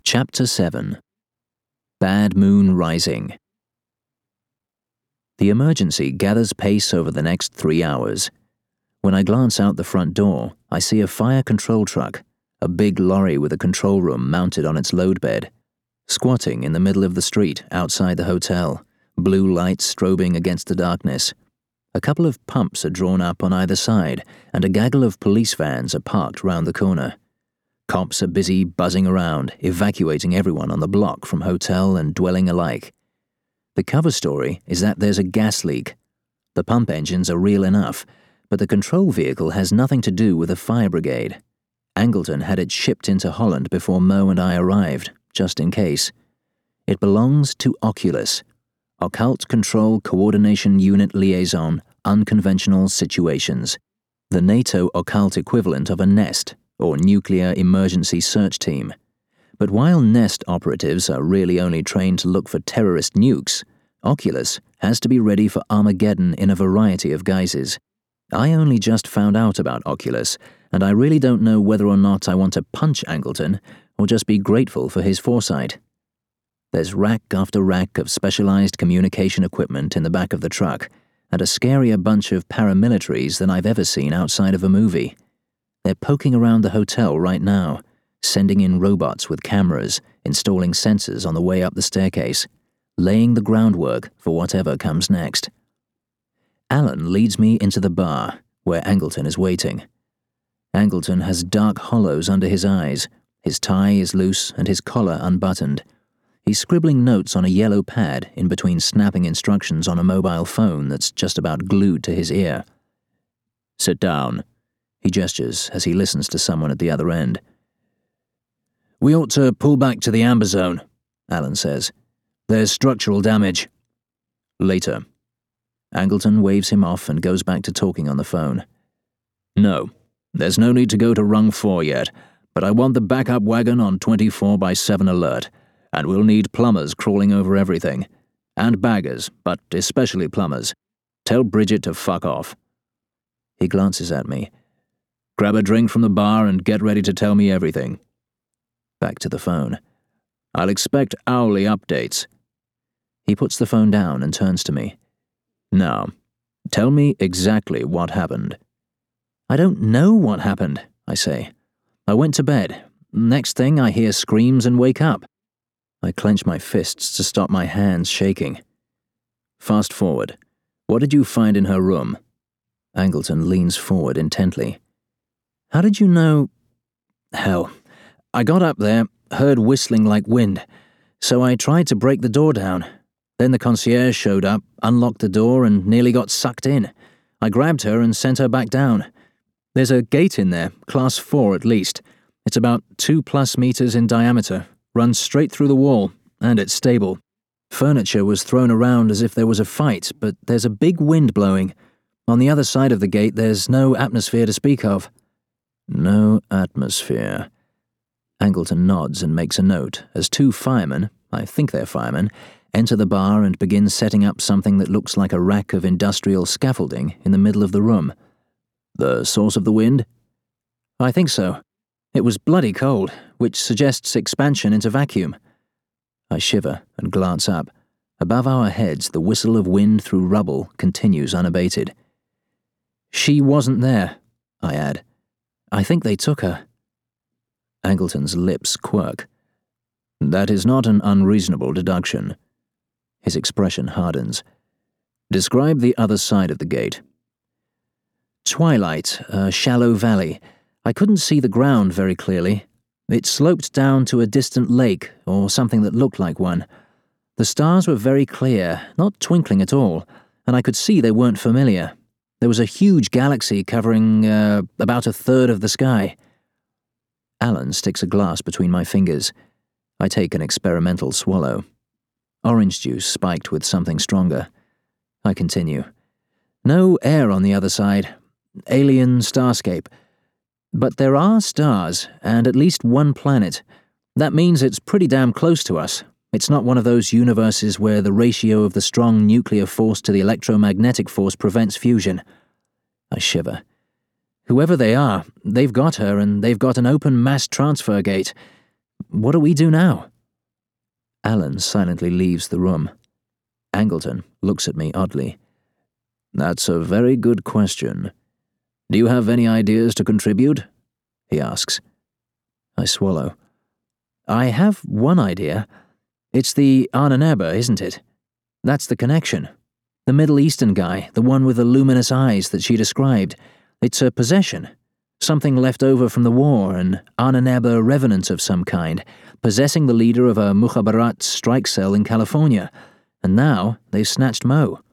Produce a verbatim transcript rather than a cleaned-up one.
Chapter seven. Bad Moon Rising. The emergency gathers pace over the next three hours. When I glance out the front door, I see a fire control truck, a big lorry with a control room mounted on its load bed, squatting in the middle of the street outside the hotel, blue lights strobing against the darkness. A couple of pumps are drawn up on either side, and a gaggle of police vans are parked round the corner. Cops are busy buzzing around, evacuating everyone on the block from hotel and dwelling alike. The cover story is that there's a gas leak. The pump engines are real enough, but the control vehicle has nothing to do with the fire brigade. Angleton had it shipped into Holland before Mo and I arrived, just in case. It belongs to Oculus, Occult Control Coordination Unit Liaison, Unconventional Situations, the NATO occult equivalent of a NEST, or Nuclear Emergency Search Team. But while NEST operatives are really only trained to look for terrorist nukes, Oculus has to be ready for Armageddon in a variety of guises. I only just found out about Oculus, and I really don't know whether or not I want to punch Angleton or just be grateful for his foresight. There's rack after rack of specialized communication equipment in the back of the truck, and a scarier bunch of paramilitaries than I've ever seen outside of a movie. They're poking around the hotel right now, sending in robots with cameras, installing sensors on the way up the staircase, laying the groundwork for whatever comes next. Alan leads me into the bar, where Angleton is waiting. Angleton has dark hollows under his eyes, his tie is loose and his collar unbuttoned. He's scribbling notes on a yellow pad in between snapping instructions on a mobile phone that's just about glued to his ear. "Sit down," he gestures as he listens to someone at the other end. "We ought to pull back to the amber zone," Alan says. "There's structural damage." Later. Angleton waves him off and goes back to talking on the phone. "No, there's no need to go to rung four yet, but I want the backup wagon on twenty-four by seven alert, and we'll need plumbers crawling over everything. And baggers, but especially plumbers. Tell Bridget to fuck off." He glances at me. "Grab a drink from the bar and get ready to tell me everything." Back to the phone. "I'll expect hourly updates." He puts the phone down and turns to me. "Now, tell me exactly what happened." "I don't know what happened," I say. "I went to bed. Next thing I hear screams and wake up." I clench my fists to stop my hands shaking. "Fast forward. What did you find in her room?" Angleton leans forward intently. "How did you know—" "Hell, I got up there, heard whistling like wind, so I tried to break the door down. Then the concierge showed up, unlocked the door, and nearly got sucked in. I grabbed her and sent her back down. There's a gate in there, class four at least. It's about two plus meters in diameter, runs straight through the wall, and it's stable. Furniture was thrown around as if there was a fight, but there's a big wind blowing. On the other side of the gate, there's no atmosphere to speak of." "No atmosphere." Angleton nods and makes a note as two firemen, I think they're firemen, enter the bar and begin setting up something that looks like a rack of industrial scaffolding in the middle of the room. "The source of the wind?" "I think so. It was bloody cold, which suggests expansion into vacuum." I shiver and glance up. Above our heads, the whistle of wind through rubble continues unabated. "She wasn't there," I add. "I think they took her." Angleton's lips quirk. "That is not an unreasonable deduction." His expression hardens. "Describe the other side of the gate." "Twilight, a shallow valley. I couldn't see the ground very clearly. It sloped down to a distant lake, or something that looked like one. The stars were very clear, not twinkling at all, and I could see they weren't familiar. There was a huge galaxy covering, uh, about a third of the sky." Alan sticks a glass between my fingers. I take an experimental swallow. Orange juice spiked with something stronger. I continue. "No air on the other side. Alien starscape. But there are stars, and at least one planet. That means it's pretty damn close to us. It's not one of those universes where the ratio of the strong nuclear force to the electromagnetic force prevents fusion." I shiver. "Whoever they are, they've got her, and they've got an open mass transfer gate. What do we do now? Alan silently leaves the room. Angleton looks at me oddly. That's a very good question. Do you have any ideas to contribute? He asks. I swallow. I have one idea. It's the Ahnenerbe, isn't it? That's the connection. The Middle Eastern guy, the one with the luminous eyes that she described. It's a possession. Something left over from the war, an Ahnenerbe revenant of some kind, possessing the leader of a Mukhabarat strike cell in California. And now they've snatched Mo.